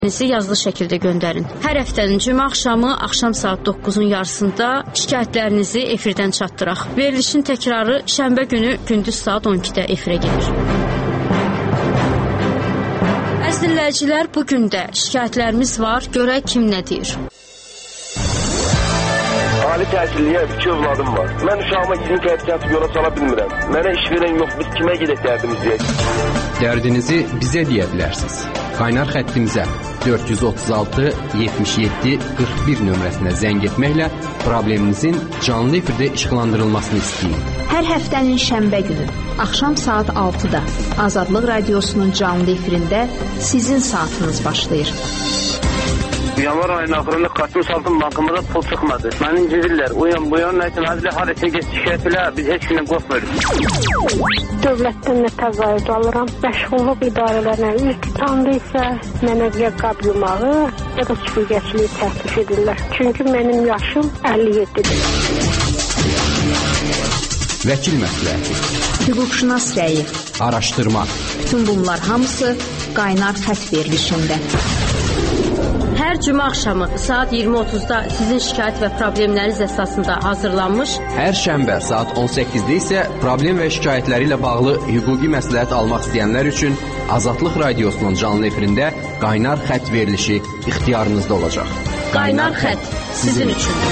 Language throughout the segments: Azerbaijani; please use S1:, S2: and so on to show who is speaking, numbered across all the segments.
S1: yazılı şəkildə göndərin. Hər həftənin cümə axşamı axşam saat 9-un yarısında şikayətlərinizi efirdən çatdıraq. Verilişin təkrarı şənbə günü gündüz saat 12-də efirə gedir. Əziz dinləyicilər, bugün də şikayətlərimiz var. Görək kim nə deyir.
S2: Ali təhsilliyə 2 övladım var. Mən uşağıma 20 fərqət yola sala bilmirəm. Mənə iş verən yox, biz kimə gedək dərdimiz deyək?
S3: Dərdinizi bizə deyə bilərsiniz. Qaynar xəttimizə 436 77 41 nömrəsinə zəng etməklə probleminizin canlı efirdə işıqlandırılmasını istəyin.
S4: Hər həftənin şənbə günü axşam saat 6-da Azadlıq Radiosunun canlı efirində sizin saatınız başlayır.
S5: Yanvar ayının axırında Qatmış Altın Bankımıza pul çıxmadı. Məni incidirlər. Uyan bu yan nəsə həzlə harasa get şikayət elə, biz heç kimdən qorxmuyoruz.
S6: Dövlətdən nə təzayüd alıram. Məşğulluq idarələrinə ilk tanıdı isə mənə ya qab yumağı, ya da süpürgəçiliyi təklif edirlər. Çünki mənim yaşım 57-dir.
S3: Vəkil məsləhəti,
S4: hüquqşünas rəyi,
S3: araşdırma.
S4: Bütün bunlar hamısı qaynar xətt verilişində.
S1: Hər cümə axşamı saat 20:30-da sizin şikayət və problemləriniz əsasında hazırlanmış.
S3: Hər şənbə saat 18-də isə problem və şikayətləri ilə bağlı hüquqi məsləhət almaq istəyənlər üçün Azadlıq Radiosunun canlı efirində qaynar xətt verilişi ixtiyarınızda olacaq.
S1: Qaynar xətt sizin üçün.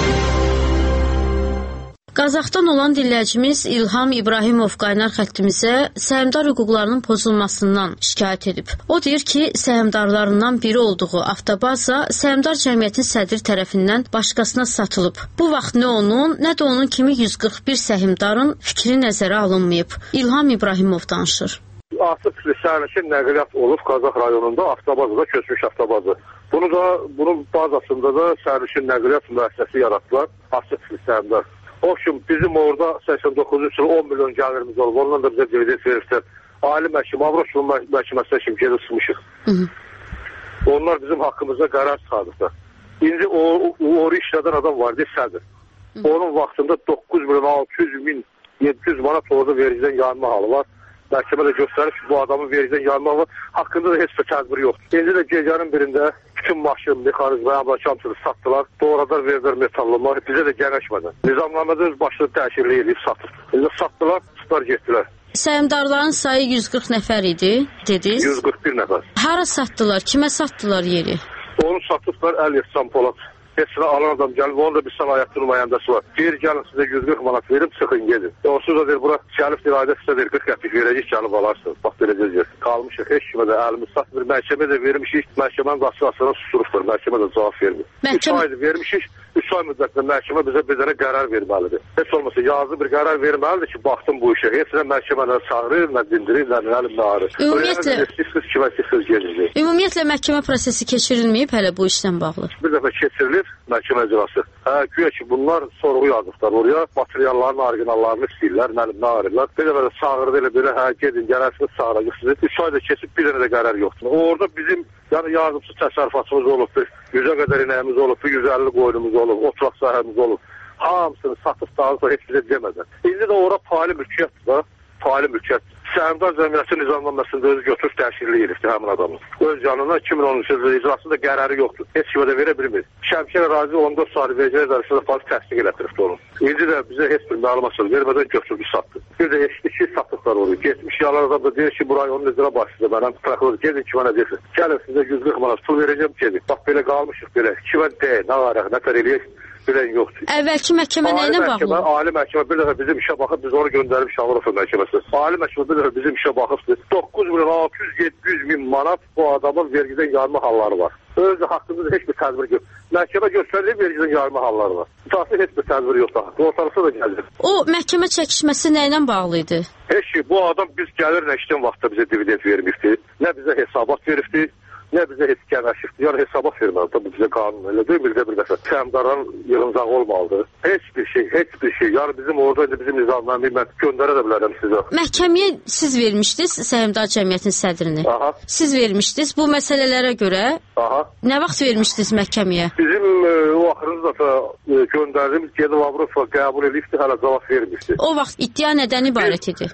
S1: Qazaxdan olan dinləyicimiz İlham İbrahimov qaynar xəttimizə səhmdar hüquqlarının pozulmasından şikayət edib. O deyir ki, səhmdarlarından biri olduğu avtobaza səhmdar cəmiyyətin sədri tərəfindən başqasına satılıb. Bu vaxt nə onun, nə də onun kimi 141 səhmdarın fikri nəzərə alınmayıb. İlham İbrahimov danışır.
S7: Artıq sərnişin nəqliyyat olub Qazax rayonunda avtobazda köçmüş avtobazı. Bunun bazasında da sərnişin nəqliyyat müəssisəsi yaratdılar. Açıq səhmdar. O üçün bizim orada 89-cu il 10 milyon gəlirimiz olub. Ondan da bizə dividend verirlər. Ali məhkəmə, Avropa məhkəməsinə kimi gedib sıxmışıq. Onlar bizim haqqımızda qərar çıxardıqlar. İndi o işlədən adam var deyə sədr. Onun vaxtında 9 milyon 600 min 700 manat orada vericiden yanma halı var. Məhkəmə də göstərir ki, bu adamın vericiden yanma halı var. Haqqında da heç bir tədbir yoxdur. İndi də gecənin birində bütün maşın, mexanizm, hamıları sattılar. Doğradan verdilər metallama. Bizə də gənəşmədən. Nizamnamədə öz başını təşkil edib satır. İndi sattılar, tutar getdilər.
S1: Səhmdarların sayı 140 nəfər idi, dediniz?
S7: 141 nəfər.
S1: Hara satdılar? Kimə satdılar yeri?
S7: Onu satıblar Əl-Yəhsan Polat. Hepsine alan adam gelip onun da bir sanayiyyatı nümayəndəsi var. Deyir gəlin sizə 140 manat verib çıxın gedin. Onsuz da deyir bura gəlib irade sizə deyir 40 qəpik verəcək gəlib alarsınız. Bax belə deyir. Qalmışıq heç kimə də əlimiz satmır. Məhkəmə də vermişik. Məhkəmənin qaçırasına susurubdur. Məhkəmə də cavab vermir. 3 aydır vermişik. 3 ay müddətində məhkəmə bizə bir dənə qərar verməlidir. Heç olmasa yazılı bir qərar verməlidir ki, baxdım bu işə. Heç nə məhkəmədən çağırır, nə dindirir, nə əlimdə ağrır.
S1: Ümumiyyətlə məhkəmə prosesi keçirilməyib hələ bu işlə bağlı.
S7: Bir dəfə keçirilir məhkəmə icrası. Güya ki, bunlar sorğu yazıblar oraya. Materialların orijinallarını istəyirlər, əlimdə ağrırlar. Bir dəfə də çağırdı elə belə, gedin, gələrsiniz, çağıracaq sizi. 3 ayda keçib bir dənə də qərar yoxdur. Orada bizim yardımçı təsərrüfatımız olubdur. 100-ə qədər inəyimiz olubdur, 150 qoyunumuz olub, oturaq sahəmiz olub. Hamısını satıb dağıtsa heç bizə demədən. İndi də ora paylı mülkiyyətdir da, paylı mülkiyyət. Səhmdar cəmiyyətin nizamlanmasında özü götürüb təşkilli yerifdir həmin adamın. Öz canına 2013 icrasında qərarı yoxdur. Heç kimə də verə bilmir. Şəmkər ərazi 14 saat verəcək ərazisində fazla təsdiq elətiribdir onu. İndi də bizə heç bir məlumat vermədən götürdü satdı. Bir də eşitdik ki, satdıqlar onu. Getmiş yalan adam da deyir ki, burayı onun icra başlayacaq. Mənəm prokuror gedin ki, mənə deyirsin. Gəlin sizə 140 manat pul verəcəm, gedin. Bax belə qalmışıq belə. Kimə deyil, nə varaq, nə tər eləyək. Bilən yoxdur.
S1: Əvvəlki məhkəmə nə ilə bağlı?
S7: Ali məhkəmə bir dəfə bizim işə baxıb, biz onu göndərib Şanlıurfa məhkəməsinə. Ali məhkəmə bir dəfə bizim işə baxıb, 9 milyon 600-700 min manat bu adamın vergiden yarma halları var. Özü haqqında heç bir tədbir yox. Məhkəmə göstərilib vergiden yarma halları var. Mütəxəssis heç bir tədbir yoxdur. Ortalıqda da gəlir.
S1: O məhkəmə çəkişməsi nə ilə bağlı idi?
S7: Heç ki, bu adam biz gəlir nəşdən vaxtda bizə dividend vermişdi. Nə bizə hesabat veribdi. Nə bizə heç gənəşifdir, yəni hesabat verməlidir. Tabii bizə qanun elə deyil, bir dəfə səhmdarların yığıncağı olmalıdır. Heç bir şey. Yəni bizim orada bizim nizamnaməyi mən göndərə də bilərəm sizə.
S1: Məhkəməyə siz vermişdiniz Səhmdar Cəmiyyətinin sədrini.
S7: Aha.
S1: Siz vermişdiniz bu məsələlərə görə.
S7: Aha.
S1: Nə vaxt vermişdiniz məhkəməyə?
S7: Bizim o axırıncı dəfə göndərdiyimiz gedib Avropa qəbul edibdi, hələ cavab vermişdi.
S1: O vaxt iddia nədən ibarət idi?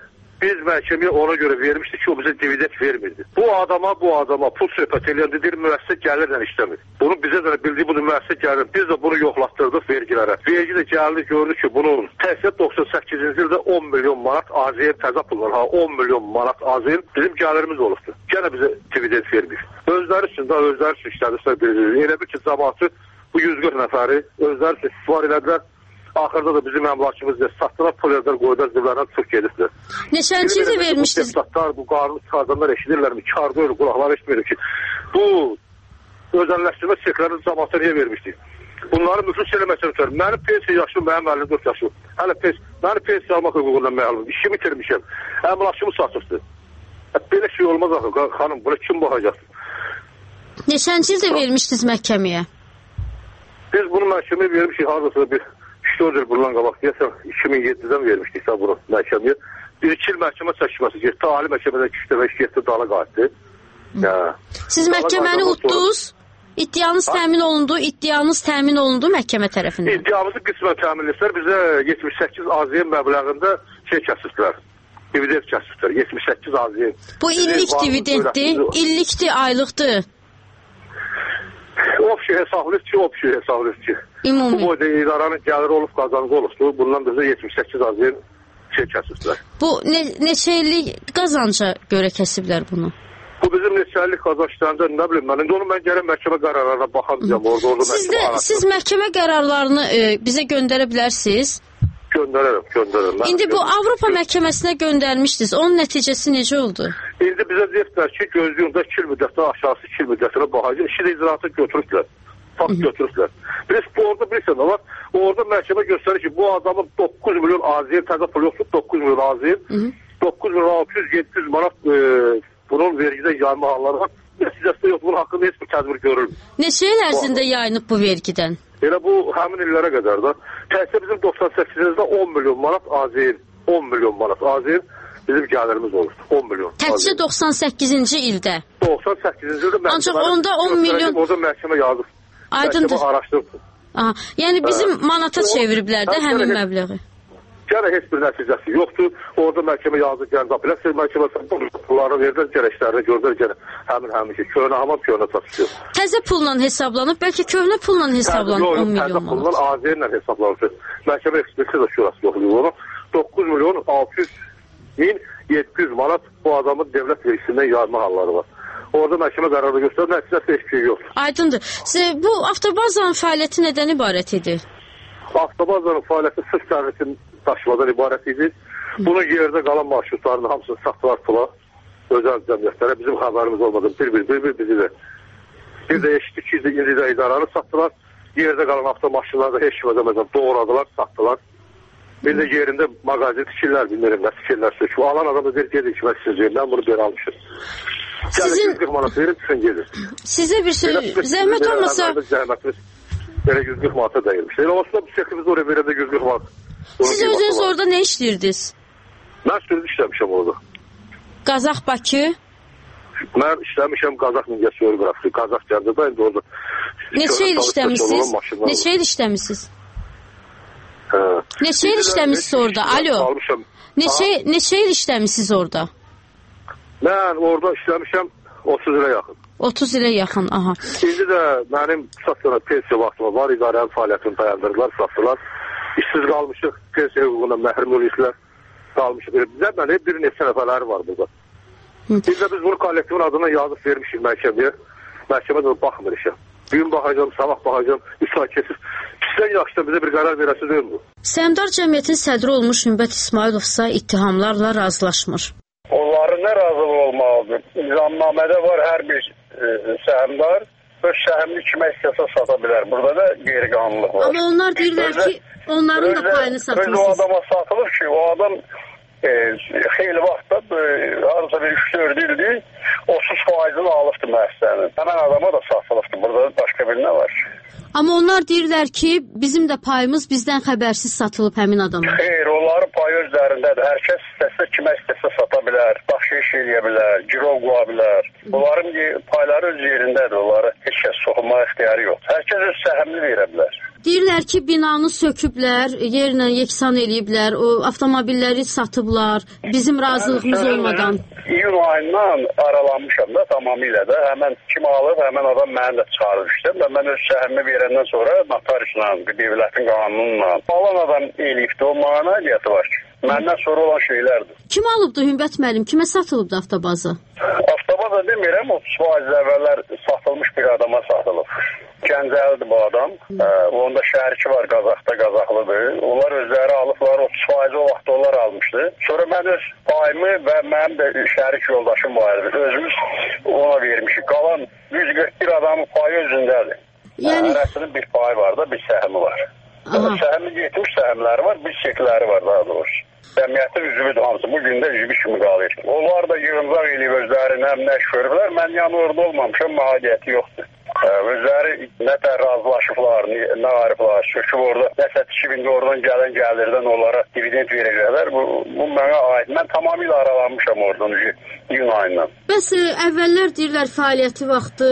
S7: biz məhkəməyə ona görə vermişdik ki, o bizə dividend vermirdi. Bu adama pul söhbət eləyəndə deyir, müəssisə gəlirlə işləmir. Bunu bizə də bildiyi budur, müəssisə gəlir. Biz də bunu yoxlatdırdıq vergilərə. Vergi də gəldi, gördü ki, bunun təsir 98-ci ildə 10 milyon manat AZN təzə pul var. 10 milyon manat AZN bizim gəlirimiz olubdur. Gənə bizə dividend vermir. Özləri üçün işlədirsə bilirsiniz. Elə bir ki, cəmaatı bu 140 nəfəri özləri üçün istismar elədilər. Axırda da bizim əmlakımızda satdılar, polyazlar qoydular, zivlərdən çox gedibdir.
S1: Neçənci ildə vermişdiniz?
S7: Bu deputatlar, bu qarını çıxardanlar eşidirlərmi? Karda ölü qulaqlar eşitmiyor ki. Bu özəlləşdirmə çeklərini cəmaata niyə vermişdik? Bunları müflis eləməsi ötür. Mənim pensiya yaşım, mənim 54 yaşım. Hələ mənim pensiya almaq hüququndan məlum. İşimi itirmişəm. Əmlakımı satıbdır. Belə şey olmaz axı, xanım, buna kim baxacaqsın?
S1: Neçənci ildə vermişdiniz məhkəməyə?
S7: Biz bunu məhkəməyə vermişik, haradasa bir 4 il bundan qabaq, deyəsən 2007-dən vermişdik bunu məhkəməyə. 1-2 il məhkəmə çəkilməsi getdi, ali məhkəmədən 2 dəfə getdi, dala qayıtdı.
S1: Siz məhkəməni utdunuz, iddianız təmin olundu məhkəmə tərəfindən.
S7: İddiamızı qismən təminləsələr, bizə 78 AZN məbləğində kəsibdilər, dividend kəsibdilər, 78 AZN.
S1: Bu illik dividenddir, illikdir, aylıqdır.
S7: Opşi hesablayır ki.
S1: Ümumi.
S7: Bu boyda idaranın gəliri olub, qazancı olubdur. Bundan bizə 78 AZN kəsibdilər.
S1: Bu neçə illik qazanca görə kəsiblər bunu?
S7: Bu bizim neçə illik qazançlarında nə bilim mən. İndi onu mən gələn məhkəmə qərarlarına baxacağım.
S1: Siz məhkəmə qərarlarını bizə göndərə bilərsiniz?
S7: Göndərərəm.
S1: İndi bu Avropa məhkəməsinə göndərmişdiniz. Onun nəticəsi necə oldu?
S7: İndi bizə deyirlər ki, gözlüyündə 2 il müddətdən aşağısı 2 il müddətinə baxacaq. İşi də icraata götürüblər. Götürüblər. Biz orada bilirsən nə var? Orada məhkəmə göstərir ki, bu adamın 9 milyon AZN təzə pul yoxdur, 9 milyon AZN, 9 milyon 600-700 manat bunun vergidən yayma halları var. Nəticəsində yox, bunun haqqında heç bir tədbir görülmür.
S1: Neçə il ərzində yayınıb bu vergidən?
S7: Elə bu həmin illərə qədər də. Təhsil bizim 98-də 10 milyon manat AZN, 10 milyon manat AZN bizim gəlirimiz oldu. 10 milyon.
S1: Təkcə 98-ci ildə?
S7: 98-ci ildə məhkəmə.
S1: Ancaq onda 10 milyon...
S7: Orada məhkəmə yazıb.
S1: Aydındır.
S7: Məhkəmə araşdırdı.
S1: Yəni bizim manata çeviriblər də həmin məbləği.
S7: Gərək heç bir nəticəsi yoxdur. Orada məhkəmə yazdı, gəldi. Apellyasiya məhkəməsi pulları verdilər, gərəklərini gördülər, həmin ki, köhnə hamam köhnə satışıyor.
S1: Təzə pulla hesablanıb, bəlkə köhnə pulla hesablanıb 10 milyon manat.
S7: Təzə pulla AZN-lə hesablanıb. Məhkəmə ekspertiza şurası yoxluyor onu. 9 milyon 600.700 manat bu adamın dövlət vergisindən yayma halları var. Orada məhkəmə qərarı göstərir, nəticəsi heç bir şey yoxdur.
S1: Aydındır. Bu avtobazanın fəaliyyəti nədən ibarət idi?
S7: Avtobazanın fəaliyyəti sırf sərvisin daşımadan ibarət idi. Bunun yerdə qalan marşrutlarının hamısını satdılar pula, özəl cəmiyyətlərə. Bizim xəbərimiz olmadı. Bir bizi də. Bir də eşitdik ki, indi də idaranı satdılar. Yerdə qalan avtomaşınları da heç kim ödəmədən doğradılar, satdılar. Bir də yerində mağazin tikirlər, bilmirəm nə tikirlər sökü. Alan adam da deyir, gedin ki, mən sizin mən bunu belə almışım. Sizin 140 manat verin, çıxın gedir.
S1: Sizə bir şey, zəhmət olmasa...
S7: Zəhmətimiz belə 140 manata dəyilmiş. Elə olsa bu şəkimiz oraya verəndə 140 manat.
S1: Siz özünüz orada nə işləyirdiniz?
S7: Mən sürücü işləmişəm orada.
S1: Qazax Bakı?
S7: Mən işləmişəm Qazax Mingəçevir qrafiki. Qazax Gəncədə indi orada.
S1: Neçə il işləmişsiniz? Neçə il işləmişsiniz? Neçə il işləmişsiniz orada? Alo. Neçə il işləmişsiniz orada?
S7: Mən orada işləmişəm 30 ilə yaxın.
S1: 30 ilə yaxın, aha.
S7: İndi də mənim satdığına pensiya vaxtıma var, idarənin fəaliyyətini dayandırdılar, satdılar. İşsiz qalmışıq, pensiya hüququndan məhrum olmuşlar, qalmışıq. Bizə bir neçə nəfərləri var burada. Biz də biz bunu kollektivin adına yazıb vermişik məhkəməyə. Məhkəmə də baxmır işə. Bugün baxacağım, sabah baxacağım, 3 ay keçir. Sizdən yaxşıdan bizə bir qərar verəsi deyil bu.
S1: Səhmdar cəmiyyətin sədri olmuş Hümbət İsmayılovsa ittihamlarla razılaşmır.
S8: Onların nə razılıq olmalıdır? Nizamnamədə var hər bir səhmdar öz səhmini kimə istəsə sata bilər. Burada da qeyri-qanunluq var.
S1: Amma onlar deyirlər ki, onların da payını satmışsınız.
S8: O adama satılır ki, o adam xeyli vaxtda, harca bir 3-4 ildir, 30%'ını alıbdır müəssisənin. Həmən adama da satılıbdır. Burada başqa bir nə var?
S1: Amma onlar deyirlər ki, bizim də payımız bizdən xəbərsiz satılıb həmin adama.
S8: Xeyr, onların payı özlərindədir. Hər kəs istəsə, kimə istəsə sata bilər, baxış eləyə bilər, girov qoya bilər. Onların payları öz yerindədir. Onları heç kəs soxunma ixtiyarı yoxdur. Hər kəs öz səhəmini verə bilər.
S1: Deyirlər ki, binanı söküblər, yerlə yeksan eləyiblər, o avtomobilləri satıblar, bizim razılığımız olmadan.
S8: İyun ayından aralanmışam da tamamilə də. Həmən kim alıb, həmən adam məni də çıxarmışdı. Mən öz səhəmi verəndən sonra notariusla, devlətin qanununla alan adam eləyibdi. O mana niyyəti var ki, məndən sonra olan şeylərdir.
S1: Kim alıbdı Hümbət müəllim? Kimə satılıbdı avtobaza?
S8: Avtobaza demirəm, 30% əvvəllər satılmış bir adama satılıb. Gəncəlidir bu adam. Onda şəriki var, Qazaxda, Qazaxlıdır. Onlar özləri alıblar, 30% o vaxt onlar almışdı. Sonra mən öz payımı və mənim də şərik yoldaşım vardı. Özümüz ona vermişik. Qalan 141 adamın payı özündədir. Yəni hərəsinin bir payı var da, bir səhəmi var. Səhəmin 70 səhəmləri var, bir çekləri var daha doğrusu. Cəmiyyətin üzvüdür hamısı. Bugün də üzvü kimi qalır. Onlar da yığıncaq eləyib özlərini həm nəş görüblər. Mən yanı orada olmamışam, mahiyyəti yoxdur. Özləri nətər razılaşıblar, nə arıblar, söküb orada, nəsə 2000 oradan gələn gəlirdən onlara dividend verəcəklər. Bu mənə aid. Mən tamamilə aralanmışam oradan iyun ayından.
S1: Bəs əvvəllər deyirlər fəaliyyəti vaxtı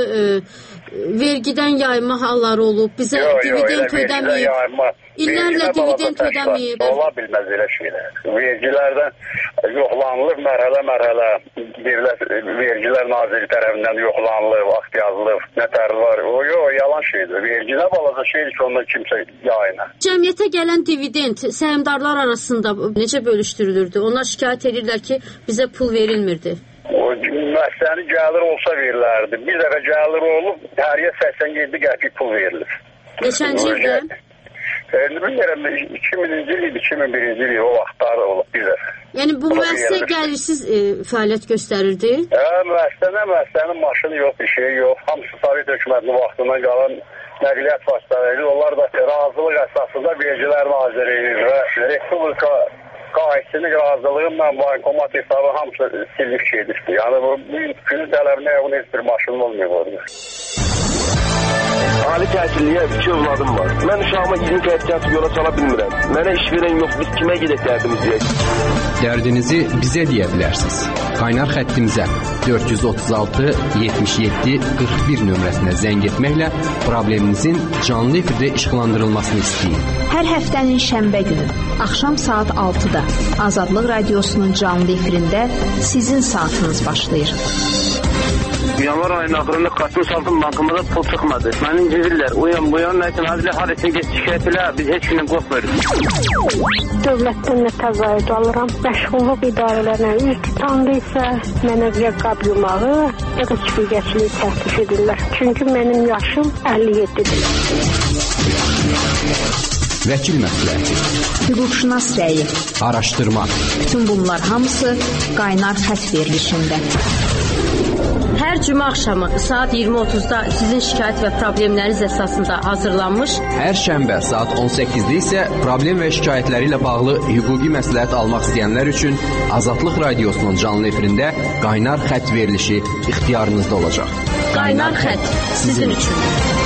S1: vergidən yayma halları olub, bizə dividend ödəməyib. İllərlə dividend ödəməyib.
S8: Ola bilməz elə şeylər. Vergilərdən yoxlanılır, mərhələ Dövlət Vergilər Naziri tərəfindən yoxlanılıb, akt yazılıb, nətər var. O yalan şeydir. Vergi nə balaca şeydir ki, ondan kimsə yayına.
S1: Cəmiyyətə gələn dividend səhmdarlar arasında necə bölüşdürülürdü? Onlar şikayət edirlər ki, bizə pul verilmirdi.
S8: O məsələni gəlir olsa verilərdi. Bir dəfə gəlir olub, həriyə 87 qəpik pul verilir.
S1: Neçənci ildə?
S8: Bilmirəm, 2000-ci il, 2001-ci il o vaxtlar olub bir dəfə.
S1: Yəni bu müəssisə gəlirsiz fəaliyyət göstərirdi?
S8: Müəssisənin maşını yox, bir şey yox. Hamısı Sovet hökumətinin vaxtından qalan nəqliyyat vasitələri. Onlar da razılıq əsasında Vergilər Naziri və Respublika qaidəsinin razılığıyla bankomat hesabı hamısı silib şeydirdi. Yəni bu günün tələbinə uyğun heç bir maşın olmuyor orada.
S2: Ali təhsilliyə 2 övladım var. Mən uşağıma 20 fərqət yola sala bilmirəm. Mənə iş verən yox, biz kimə gedək dərdimiz deyək?
S3: Dərdinizi bizə deyə bilərsiniz. Qaynar xəttimizə 436 77 41 nömrəsinə zəng etməklə probleminizin canlı efirdə işıqlandırılmasını istəyin.
S4: Hər həftənin şənbə günü axşam saat 6-da Azadlıq Radiosunun canlı efirində sizin saatınız başlayır.
S5: Yanvar ayının axırında Qasım Saltın bankımıza pul çıxmadı. Məni incidirlər. Bu yan nəsə hazilə harəsin get şikayət elə, biz heç kimdən qorxmuruq.
S6: Dövlətdən nə təzayüd alıram. Məşğulluq idarələrlə üz tutandıysa, mənə rəqab yumağı ya da çiftçiliyi təklif edirlər. Çünki mənim yaşım 57-dir.
S3: Vəkil məsləhəti,
S4: hüquqşünas rəyi,
S3: araşdırma.
S4: Bütün bunlar hamısı qaynar xətt verilişində.
S1: Hər cümə axşamı saat 20:30-da sizin şikayət və problemləriniz əsasında hazırlanmış.
S3: Hər şənbə saat 18-də isə problem və şikayətləri ilə bağlı hüquqi məsləhət almaq istəyənlər üçün Azadlıq Radiosunun canlı efirində qaynar xətt verilişi ixtiyarınızda olacaq.
S1: Qaynar xətt sizin üçün.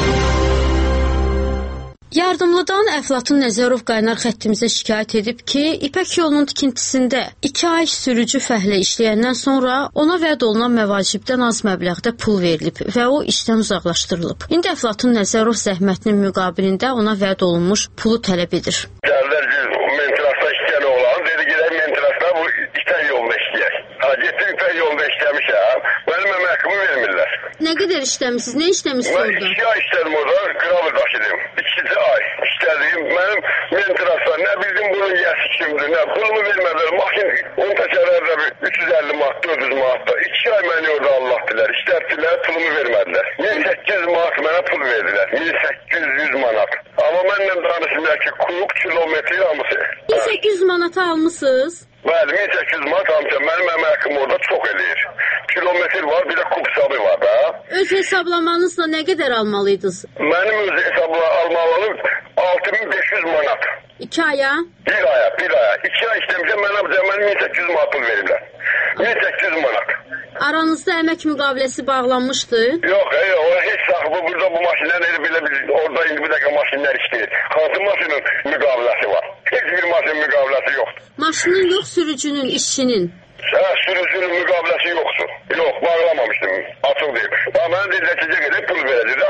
S1: Yardımlıdan Əflatun Nəzərov qaynar xəttimizə şikayət edib ki, İpək yolunun tikintisində 2 ay sürücü fəhlə işləyəndən sonra ona vəd olunan məvacibdən az məbləğdə pul verilib və o işdən uzaqlaşdırılıb. İndi Əflatun Nəzərov zəhmətinin müqabilində ona vəd olunmuş pulu tələb edir.
S7: Gəllər ki, mentrasda işləyən oğlan dedi ki, mentrasda bu İpək yolunda işləyək. Getdim İpək yolunda işləmişəm, mənim əməkimi vermirlər.
S1: Nə qədər işləmişsiniz? Nə işləmişsiniz orada?
S7: Mən 2 ay işlədim orada, qravır daşıdım. 2-ci ay işlədim. Mənim mentrasda nə bildim bunun yəsi kimdir, nə pulumu vermədilər. Maşın 10 təkərlərdə 350 manat, 400 manat da. 2 ay məni orada Allah bilər. İşlətdilər, pulumu vermədilər. 1800 manat mənə pul verdilər. 1800 manat. Amma mənlə danışmıyor ki, kub, kilometri hamısı.
S1: 1800 manata almışsınız?
S7: Bəli, 1800 manat almışam. Mənim əməkim orada çox eləyir. Kilometr var, bir də kub hesabı var da.
S1: Öz hesablamanızla nə qədər almalıydınız?
S7: Mənim öz hesabla almalım 6500 manat.
S1: 2 aya?
S7: Bir aya. 2 ay işləmişəm, mənə 1800 manat pul verirlər. 1800 manat.
S1: Aranızda əmək müqaviləsi bağlanmışdı?
S7: Yox, o heç saxı burada bu maşinlər belə orada indi bir dəqiqə maşinlər işləyir. Hansı maşının müqaviləsi var? Heç bir maşının müqaviləsi yoxdur.
S1: Maşının yox, sürücünün, işçinin.
S7: Sürücünün müqaviləsi yoxdur. Yox, bağlamamışdım. Açıq deyim. Mənə dedilər ki, gedib pul verəcək, əmək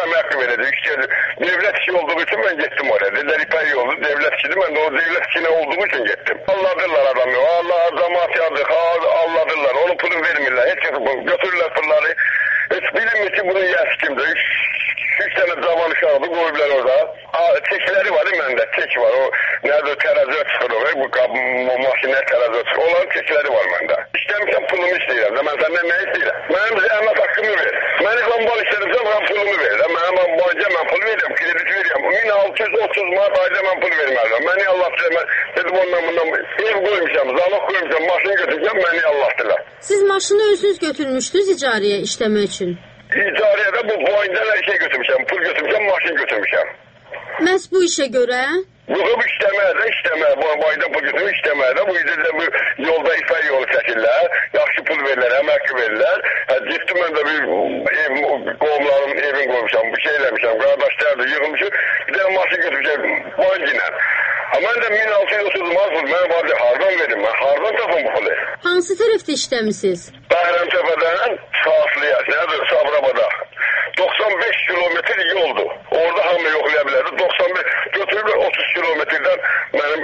S8: verəcək. Devlet işi olduğu için ben gittim oraya. Dediler İpek yolu devlet işiydi. Ben de o devlet işine olduğu için gittim. Alladılar adamı. Allah azamat yazdık. Alladılar. Onun pulunu vermirler. Hiç götürürler pulları. Hiç bilinmiyor ki bunun yaşı kimdir. 3 tane zaman uşağı koydular orada. Tekleri var bende. Tek var. O nerede terazi çıkır o. Bu makine terazi çıkır. Onların tekleri var bende. İstemişsem pulumu isteyeceğim. Ben senden ne isteyeceğim? Benim zahmet hakkımı ver. Beni zambal istedim. Ben pulumu ver. Ben boyunca ben pul veriyorum. Kredit veriyorum. 1630 Mart ayda ben pul vermezdim. Beni Allah söylemez. Dedim ondan bundan ev koymuşam. Zalak koymuşam. Maşın götüreceğim. Beni Allah'tılar.
S1: Siz maşını özünüz götürmüşdünüz icarəyə işləmək üçün.
S8: İcarədə bu boyunca her şey götürmüşəm. Pul götürmüşəm. Maşın götürmüşəm.
S1: Məhz bu işə görə?
S8: Yoxub işləməyə. Bu boyunca pul götürmüş işləməyə. Bu yüzden bu yolda İpek yolu çəkirlər. Yaxşı pul verirlər. Əmək verirlər. Gittim ben de bir qovumlarımın evini koymuşam. Bir şey eləmişəm. Qardaşlar da yığılmışım. Bir tane maşın götürmüşəm. Boyunca. Ama ben de 1630 mazlum. Ben vardı hardan verdim. Ben hardan tapım bu pulu.
S1: Hansı tərəfdə işləmisiniz?
S8: Bayramtepe'den Saatlı'ya, nedir Sabraba'da. 95 kilometre yoldu. Orada hamle yoklayabilirdi. 95 götürüp 30 kilometreden benim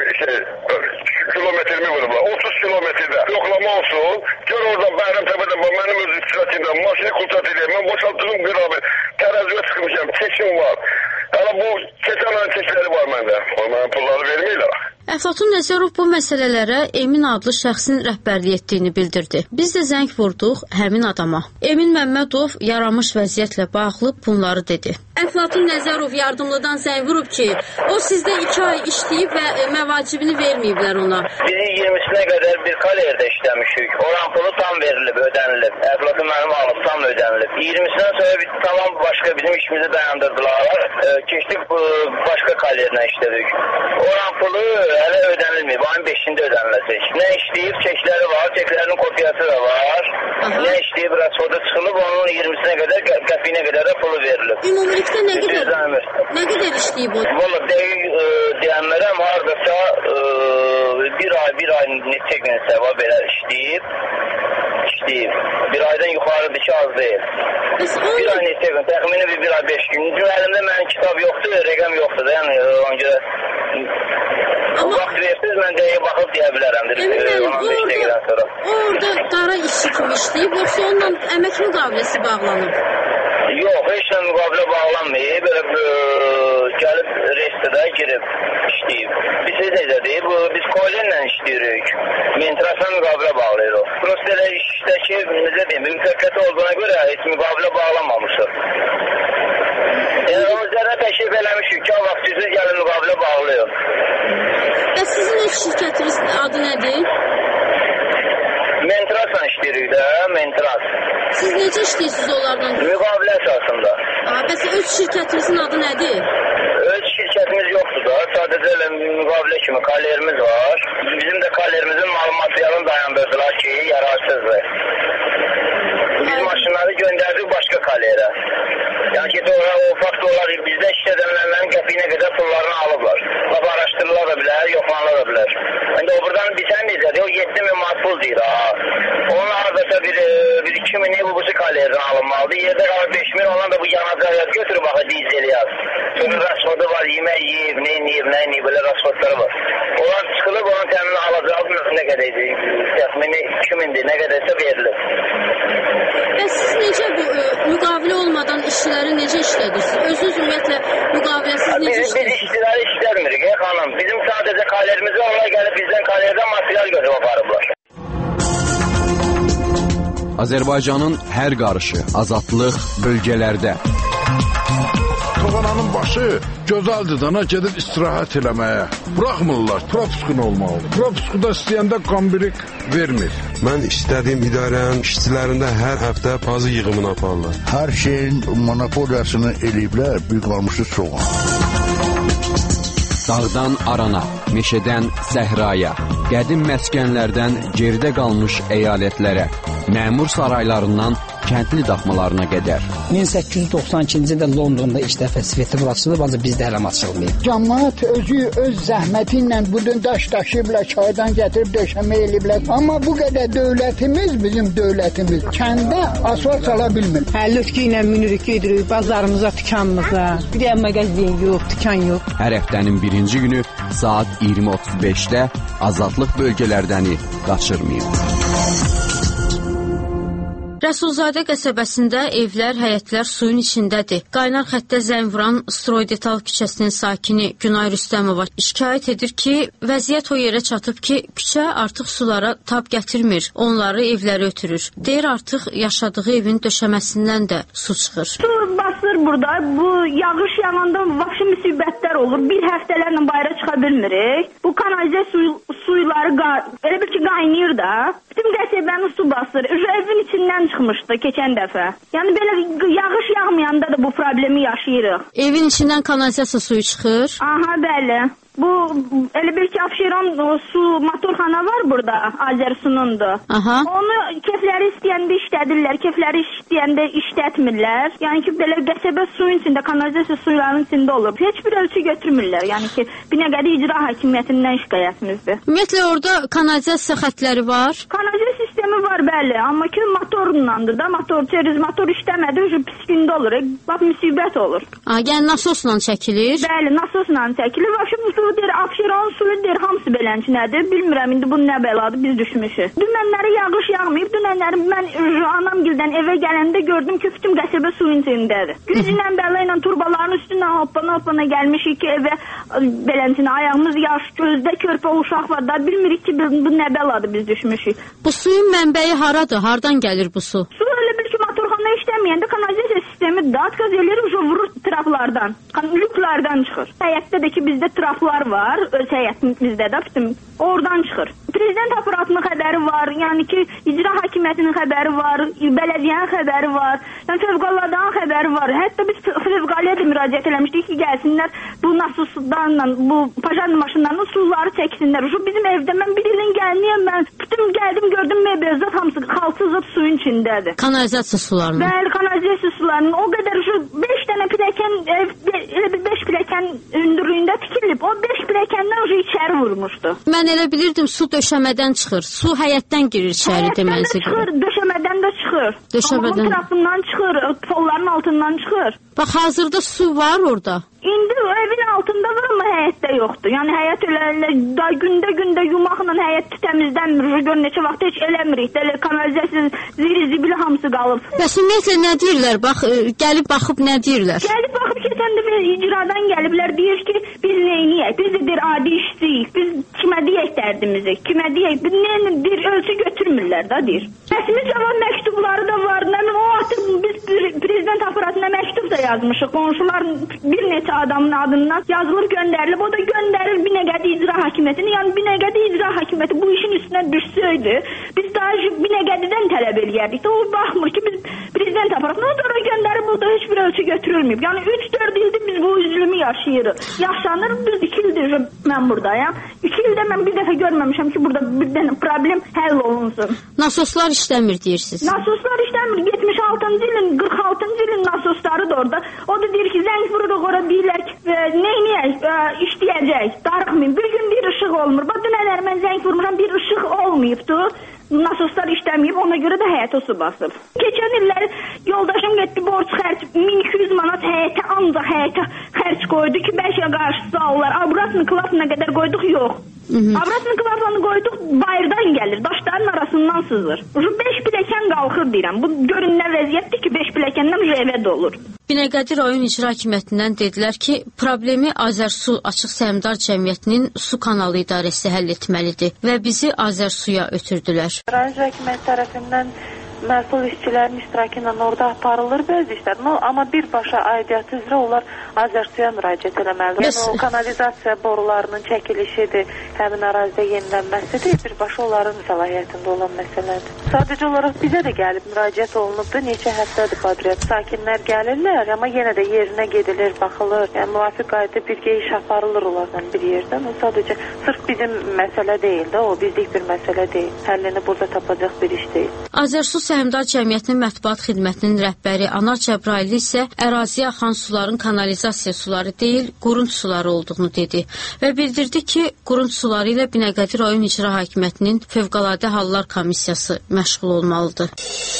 S8: kilometremi vurdular. 30 kilometrede yoklama olsun. Gör oradan Bayramtepe'den benim öz istirahatimden maşını kurtat edeyim. Ben boşalttığım qırabı. Teraziye çıkmışım. Çekim var. Yani bu keçen ayın çekleri var bende. Onların pulları vermiyorlar.
S1: Əflatun Nəzərov bu məsələlərə Emin adlı şəxsin rəhbərlik etdiyini bildirdi. Biz də zəng vurduq həmin adama. Emin Məmmədov yaranmış vəziyyətlə bağlı bunları dedi. Əflatun Nəzərov yardımlıdan zəng vurub ki, o sizdə 2 ay işləyib və məvacibini verməyiblər ona.
S5: Bizi 20'sine kadar bir kariyerde işlemişik. Oran pulu tam verilip, ödenilip. Əflatun mənim alıb tam ödenilip. 20'sinden sonra tamam başka bizim işimizi dayandırdılar. Keçdik başka kariyerine işledik. Oran pulu hələ ödənilməyib. Ayın 5'ində ödəniləcək. Nə işləyib, çekləri var, çeklərinin kopyası da var. Nə işləyib, rəsfoda çıxılıb, onun 20'sine kadar, qəpiyinə qədər də pulu verilib.
S1: Ümumilikdə nə qədər işləyib o?
S5: Valla deyənlərəm, haradasa bir ay neçə gün səva belə işləyib. Bir aydan yuxarıdır ki, az deyil. Bir ay neçə gün, təxmini bir ay 5 gün. Əlimdə mənim kitab yoxdur, rəqəm yoxdur da, yəni ona görə vaxt versiniz, mən dəyə baxıb deyə bilərəm.
S1: Orada qara işçi kimi işləyib, yoxsa onunla əmək müqaviləsi bağlanıb?
S5: Yox, heç nə müqavilə bağlanmayıb. Belə gəlib restədə girib işləyib. Biz necədir? Biz koylenlə işləyirik. Mentrasla müqavilə bağlayır o. Prosta elə işdəki, necə deyim, müvəqqəti olduğuna görə heç müqavilə bağlanmamışıq. Yəni, o üzərə təşrif eləmişik ki, o vaxt siz gəlin müqavilə bağlayın.
S1: Və sizin öz şirkətinizin adı nədir?
S5: Mentrasla işləyirik də, Mentras.
S1: Siz necə işləyirsiniz onlardan?
S5: Müqavilə əsasında.
S1: Bəs öz şirkətinizin adı nədir?
S5: Öz şirkətimiz yoxdur da, sadəcə elə müqavilə kimi kariyerimiz var. Bizim də kariyerimizin malumatlarını dayandırdılar ki, yararsızdır. Biz maşınları göndərdik başqa kariyerə. Yəni ki, o faktorlar bizdə işlədənlərin qəpiyinə qədər pullarını alıblar. Laf araşdırırlar da bilər, yoxlanırlar da bilər. İndi o buradan bitən necədir? O 7.000 manat pul deyir ha. Onun aradasa bir 2.000 bu kariyerdən alınmalıdır. Yerdə qalır 5.000, ondan da bu yanacaq yaz götürüb baxı dizel yaz. Sonra rasfodu var, yemək yiyib, nə yiyib, belə rasfodları var. Onlar çıxılıb, onun təmini alacağı nə qədərdir? Təxmini 2.000'dir, nə qədərsə verilir.
S1: Bəs siz necə bu müqavilə olmadan işçiləri necə işlədirsiniz? Özünüz ümumiyyətlə müqaviləsiz necə işlədirsiniz? Biz işçiləri işləmirik, xanım. Bizim sadəcə kariyerimizi onlar gəlib bizdən kariyerdən material götürüb aparıblar.
S3: Azərbaycanın hər qarışı, azadlıq bölgələrdə.
S9: Toğananın başı gözəldir dana gedib istirahət eləməyə. Buraxmırlar, propuskun olmalıdır. Propuskuda istəyəndə qambirik vermir.
S10: Mən istədiyim idarənin işçilərində hər həftə pazı yığımını aparırlar.
S11: Hər şeyin monopoliyasını eləyiblər, bir qalmışı çoğun.
S3: Dağdan arana, meşədən səhraya, qədim məskənlərdən geridə qalmış əyalətlərə, məmur saraylarından kəndli daxmalarına qədər.
S12: 1892-ci ildə Londonda ilk dəfə svetofor açılıb, ancaq bizdə hələ açılmayıb.
S13: Cəmaət özü öz zəhməti ilə budun daş daşıyıblar, çaydan gətirib döşəmə eləyiblər. Amma bu qədər dövlətimiz, bizim dövlətimiz kəndə asfalt sala bilmir.
S14: Lütki ilə minirik, gedirik bazarımıza, dükanımıza. Bir də mağazin yox, dükan yox.
S3: Hər həftənin birinci günü saat 20:35-də azadlıq bölgələrdəni qaçırmayın.
S1: Rəsulzadə qəsəbəsində evlər, həyətlər suyun içindədir. Qaynar xəttə zəng vuran Stroydetal küçəsinin sakini Günay Rüstəmova şikayət edir ki, vəziyyət o yerə çatıb ki, küçə artıq sulara tab gətirmir, onları evləri ötürür. Deyir artıq yaşadığı evin döşəməsindən də su çıxır.
S15: Su basır burada, bu yağış yağanda vahşi müsibətlər olur. Bir həftələrlə bayıra çıxa bilmirik. Bu kanalizasiya suyları elə bir ki qaynayır da. Bütün qəsəbəni su basır. Evin içindən çıxmışdı keçən dəfə. Yəni belə yağış yağmayanda da bu problemi yaşayırıq.
S1: Evin içindən kanalizasiya suyu çıxır?
S15: Aha, bəli. Bu elə bir ki Abşeron su motorxana var burada, Azərsunundur. Onu kefləri istəyəndə işlədirlər, kefləri istəyəndə işlətmirlər. Yəni ki belə qəsəbə suyun içində, kanalizasiya suylarının içində olur. Heç bir ölçü götürmürlər. Yəni ki Binəqədi İcra Hakimiyyətindən şikayətimizdir.
S1: Ümumiyyətlə orada kanalizasiya xəttləri var?
S15: Kanalizasiya sistemi var, bəli, amma ki motorlandır da, motor işləmədi, pis gündə olur. Bax müsibət olur.
S1: Yəni nasosla çəkilir?
S15: Bəli, nasosla çəkilir. Vəbşi su deyir, Abşeron suyu deyir, hamısı belənçinədir. Bilmirəm indi bu nə bəladır, biz düşmüşük. Dünənləri yağış yağmayıb, dünənləri mən anamgildən evə gələndə gördüm ki, bütün qəsəbə suyun içindədir. Güclə bəla ilə turbaların üstündən hoppana gəlmişik ki, evə belənçinə, ayağımız yaş, gözdə körpə uşaq var da, bilmirik ki, bu nə bəladır, biz düşmüşük.
S1: Bu suyun mənbəyi haradır? Hardan gəlir bu su?
S15: Su elə bir ki motorxana işləməyəndə kanalizasiya sistemi də atkaz eləyir, vurur traplardan, lüklərdən çıxır. Həyətdə də ki bizdə traplar var, öz həyətimizdə də bütün oradan çıxır. Prezident aparatının xəbəri var, yəni ki icra hakimiyyətinin xəbəri var, bələdiyyənin xəbəri var, yəni fövqəladanın xəbəri var. Hətta biz fövqəliyə də müraciət eləmişdik ki, gəlsinlər bu nasoslarla, bu pajar maşınlarla suları çəksinlər. Bizim evdə mən bir ilin gəliniyəm, mən bütün gəldim gördüm mebelzat hamısı xalçızıb suyun içindədir.
S1: Kanalizasiya sularının?
S15: Bəli, kanalizasiya sularının. O qədər 5 dənə piləkən, elə bir 5 piləkən hündürlüyündə tikilib. O 5 piləkəndən içəri vurmuşdu.
S1: Mən elə bilirdim su döşəmədən çıxır. Su həyətdən girir içəri demənizə görə.
S15: Çıxır, döşəmədən də çıxır.
S1: Döşəmədən.
S15: Onun tərəfindən çıxır, polların altından çıxır.
S1: Bax hazırda su var orada.
S15: İndi evin altında var amma həyətdə yoxdur. Yəni həyət elə gündə yumaqla həyət təmizlənmir. Gör neçə vaxt heç eləmirik. Elə kanalizasiya zibili hamısı qalıb.
S1: Bəs ümumiyyətlə nə deyirlər? Bax gəlib baxıb nə deyirlər?
S15: Gəlib baxıb keçən dəfə icradan gəliblər, deyir ki, biz neyniyək? Biz də deyir adi işçiyik. Biz kimə deyək dərdimizi? Kimə deyək? Bir ölçü götürmürlər da deyir. Rəsmi cavab məktubları da var. Nə bilim o atıb biz prezident aparatına məktub da yazmışıq. Qonşular bir neçə adamın adından yazılır, göndərilib. O da göndərir Binəqədi İcra Hakimiyyətinə. Yəni Binəqədi İcra Hakimiyyəti bu işin üstünə düşsəydi, biz daha Binəqədidən tələb eləyərdik. O baxmır ki, biz prezident aparatına da ora göndərib, burada heç bir ölçü götürülməyib. Yəni 3-4 ildir biz bu üzülümü yaşayırıq. Yaşanır, biz 2 ildir mən buradayam. 2 ildə mən bir dəfə görməmişəm ki, burada bir dənə problem həll olunsun.
S1: Nasoslar işləmir deyirsiniz.
S15: Nasoslar işləmir. 76-cı ilin, 46-cı ilin nasosları da orada. O da deyir ki, zəng vururuq ora deyirlər ki, neyniyək, işləyəcək, darıxmayın. Bir gün bir işıq olmur. Bax, dünələr mən zəng vurmuşam, bir işıq olmayıbdı. Nasoslar işləməyib, ona görə də həyətə su basıb. Keçən illər yoldaşım getdi, borc xərc 1200 manat həyətə, ancaq həyətə xərc qoydu ki, 5 qarşısı alırlar. Abrasını klasına qədər qoyduq, yox. Abrasını klasını qoyduq, bayırdan gəlir, daşların arasından sızır. 5 piləkən qalxır deyirəm. Bu görünən vəziyyətdir ki, 5 piləkəndən evə dolur.
S1: Binəqədi rayon icra hakimiyyətindən dedilər ki, problemi Azərsu Açıq Səhmdar Cəmiyyətinin su kanalı idarəsi həll etməlidir və bizi Azərsuya ötürdülər.
S16: Rayon icra hakimiyyəti tərəfindən məsul işçilərin iştirakı ilə orada aparılır bəzi işlər. Amma birbaşa aidiyyatı üzrə onlar Azərsuya müraciət eləməlidir. Yəni o kanalizasiya borularının çəkilişidir, həmin ərazidə yenilənməsidir, birbaşa onların səlahiyyətində olan məsələdir. Sadəcə olaraq bizə də gəlib müraciət olunubdur, neçə həftədir Badriyyət. Sakinlər gəlirlər, amma yenə də yerinə gedilir, baxılır. Yəni müvafiq qaydada birgə iş aparılır onlarla bir yerdən. O sadəcə sırf bizim məsələ deyil də, o bizlik bir məsələ deyil. Həllini burada tapacaq bir iş deyil.
S1: Azərsu Səhmdar Cəmiyyətinin mətbuat xidmətinin rəhbəri Anar Cəbraylı isə əraziyə axan suların kanalizasiya suları deyil, qurunç suları olduğunu dedi və bildirdi ki, qurunç suları ilə Binəqədi rayon İcra Hakimiyyətinin Fövqəladə Hallar Komissiyası məşğul olmalıdır.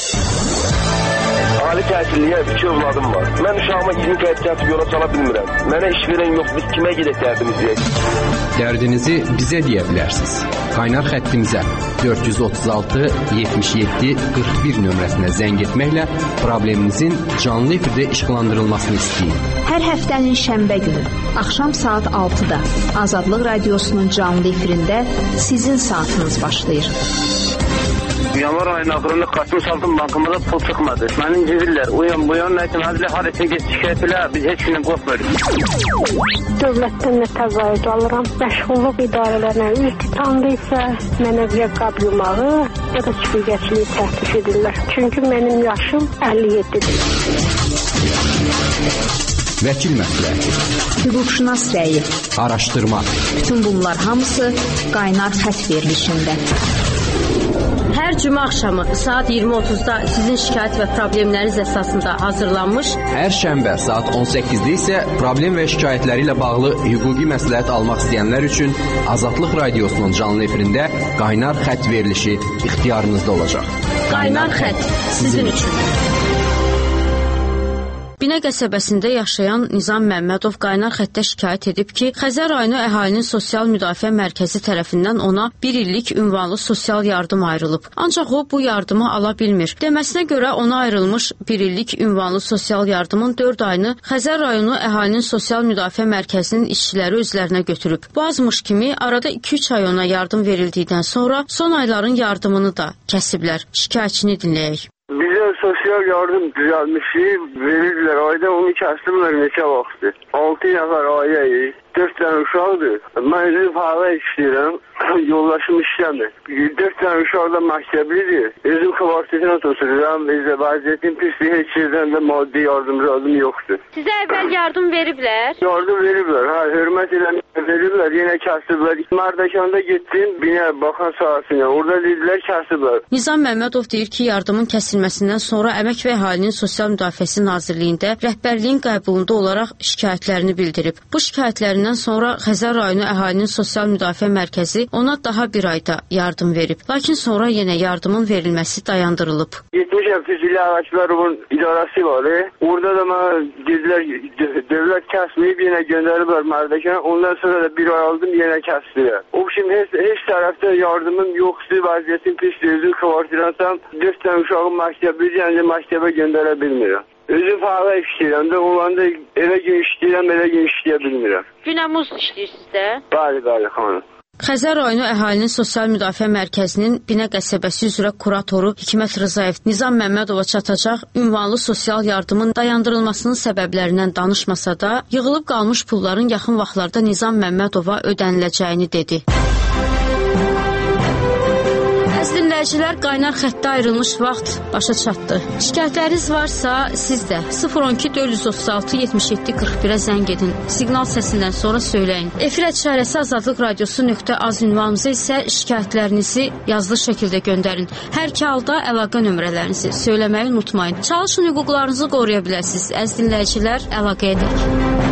S2: Ali təhsilliyə 2 övladım var. Mən uşağıma 20 fərd yola sala bilmirəm. Mənə iş verən yox, biz kimə gedək dərdimizi?
S3: Dərdinizi bizə deyə bilərsiniz. Qaynar xəttimizə 436 77 41 nömrəsinə zəng etməklə probleminizin canlı efirdə işıqlandırılmasını istəyin.
S4: Hər həftənin şənbə günü axşam saat 6-da Azadlıq Radiosunun canlı efirində sizin saatınız başlayır.
S5: Yanvar ayının axırında Qasım Saltın bankımıza pul çıxmadı. Məni incidirlər. Uyan nəkin hadilə harasa geç şikayət elə, biz heç gündən qorxmuyoruz.
S6: Dövlətdən nə təzayüd alıram. Məşğulluq idarələrinə üz tutandıysa, mənə ya qab yumağı, ya da çiftçiliyi təklif edirlər. Çünki mənim yaşım 57-dir.
S3: Vəkil məsləhəti,
S4: hüquqşünas rəyi,
S3: araşdırma.
S4: Bütün bunlar hamısı qaynar xətt verilişində.
S1: Hər cümə axşamı saat 20:30-da sizin şikayət və problemləriniz əsasında hazırlanmış.
S3: Hər şənbə saat 18-də isə problem və şikayətləri ilə bağlı hüquqi məsləhət almaq istəyənlər üçün Azadlıq Radiosunun canlı efirində qaynar xətt verilişi ixtiyarınızda olacaq.
S1: Qaynar xətt sizin üçün. Binə qəsəbəsində yaşayan Nizam Məmmədov qaynar xəttə şikayət edib ki, Xəzər rayonu əhalinin sosial müdafiə mərkəzi tərəfindən ona 1 illik ünvanlı sosial yardım ayrılıb. Ancaq o bu yardımı ala bilmir. Deməsinə görə ona ayrılmış 1 illik ünvanlı sosial yardımın 4 ayını Xəzər rayonu əhalinin sosial müdafiə mərkəzinin işçiləri özlərinə götürüb. Bu azmış kimi arada 2-3 ay ona yardım verildikdən sonra son ayların yardımını da kəsiblər. Şikayətçini dinləyək.
S5: Bizə sosial yardım düzəlmişik, verirlər. Ayda onu kəsdirlər neçə vaxtdır. 6 nəfər ailəyik, 4 dənə uşaqdır. Mən özüm fəaliyyət işləyirəm, yoldaşım işləmir. 4 dənə uşaq da məktəblidir. Özüm kvartetlə otururam, bizə vəziyyətin pisliyi heç yerdən də maddi yardım yoxdur.
S1: Sizə əvvəl yardım veriblər?
S5: Yardım veriblər, hörmət eləməklə veriblər, yenə kəsiblər. Mərdəkanda getdim, binə baxan sahəsinə, orada dedilər kəsiblər.
S1: Nizam Məmmədov deyir ki, yardımın kəsilməsindən sonra Əmək və Əhalinin Sosial Müdafiəsi Nazirliyində rəhbərliyin qəbulunda olaraq şikayətlərini bildirib. Bu şikayətlərindən sonra Xəzər rayonu Əhalinin Sosial Müdafiə Mərkəzi ona daha bir ayda yardım verib. Lakin sonra yenə yardımın verilməsi dayandırılıb.
S5: 70 Füzuli Əvəklərin idarəsi var. Orada da mənə dedilər, dövlət kəsməyib, yenə göndəriblər Mərdəkana. Ondan sonra da bir ay aldım, yenə kəsdilər. O şimdi heç tərəfdə yardımım yoxdur, vəziyyətin pisdir, özüm kvartiransam, 4 dənə uşağım məktəbli, yəni məktəbə göndərə bilmirəm. Özüm fəaliyyət işləyirəm də, olanda elə gün işləyirəm, elə gün işləyə bilmirəm.
S1: Günəmuz işləyirsiniz də?
S5: Bəli, xanım.
S1: Xəzər rayonu əhalinin sosial müdafiə mərkəzinin Binə qəsəbəsi üzrə kuratoru Hikmət Rızayev Nizam Məmmədova çatacaq ünvanlı sosial yardımın dayandırılmasının səbəblərindən danışmasa da, yığılıb qalmış pulların yaxın vaxtlarda Nizam Məmmədova ödəniləcəyini dedi. Əziz dinləyicilər, qaynar xəttə ayrılmış vaxt başa çatdı. Şikayətləriniz varsa, siz də 012 436 77 41-ə zəng edin. Siqnal səsindən sonra söyləyin. Efir əşarəsi azadlıqradiosu.az ünvanımıza isə şikayətlərinizi yazılı şəkildə göndərin. Hər iki halda əlaqə nömrələrinizi söyləməyi unutmayın. Çalışın, hüquqlarınızı qoruya biləsiniz. Əziz dinləyicilər, əlaqə edək.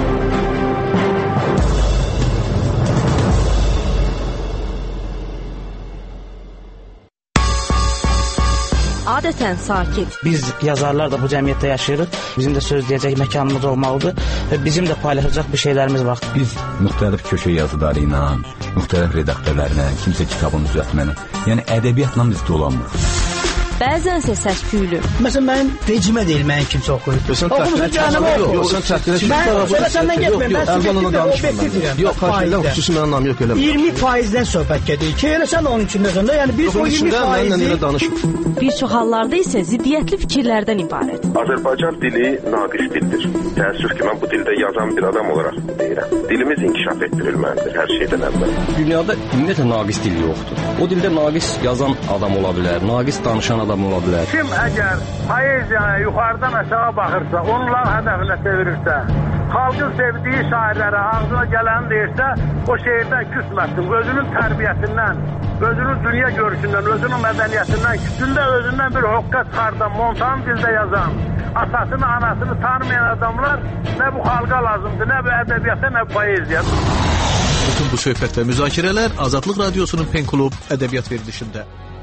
S17: Adətən sakit.
S18: Biz yazarlar da bu cəmiyyətdə yaşayırıq. Bizim də söz deyəcək məkanımız olmalıdır və bizim də paylaşacaq bir şeylərimiz var.
S19: Biz müxtəlif köşə yazıları ilə, müxtəlif redaktörlərlə, kimsə kitabını düzəltməni, yəni ədəbiyyatla biz dolanmırıq.
S17: Bəzənsə səs-küylü.
S18: Məsələn, mənim vecimə deyil, mənim kimsə oxuyur.
S19: Oxumusun canımı oxuyur. Yox, sən çətinə
S18: mən səndən getməyim, mən sübjektiv objektivdirəm.
S19: Yox, xahiş xüsusi mənim namım yox, eləmə.
S18: 20%-dən söhbət gedir ki, elə sən onun içindəsən də, yəni biz o 20%-i...
S17: Bir çox hallarda isə ziddiyyətli fikirlərdən ibarət.
S2: Azərbaycan dili naqis dildir. Təəssüf ki, mən bu dildə yazan bir adam olaraq deyirəm. Dilimiz inkişaf etdirilməlidir hər şeydən əvvəl.
S20: Dünyada ümumiyyətlə naqis dil yoxdur. O dildə naqis yazan adam ola bilər, naqis danışan adam ola bilər.
S21: Kim əgər poeziyaya yuxarıdan aşağı baxırsa, onların hədəfinə çevirirsə, xalqın sevdiyi şairlərə ağzına gələni deyirsə, o şeirdən küsməsin. Özünün tərbiyəsindən, özünün dünya görüşündən, özünün mədəniyyətindən, küsündə özündən bir hoqqa çıxardan, montan dildə yazan, atasını, anasını tanımayan adamlar nə bu xalqa lazımdır, nə bu ədəbiyyata, nə bu poeziya.
S22: Bütün bu söhbət və müzakirələr Azadlıq Radiosunun Pen Klub ədəbiyyat verilişində.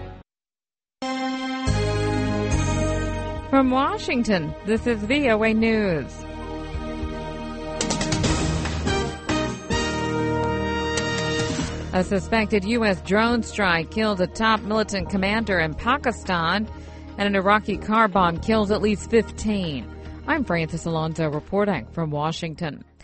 S23: From Washington, this is VOA News. A suspected U.S. drone strike killed a top militant commander in Pakistan, and an Iraqi car bomb kills at least 15. I'm Francis Alonso reporting from Washington.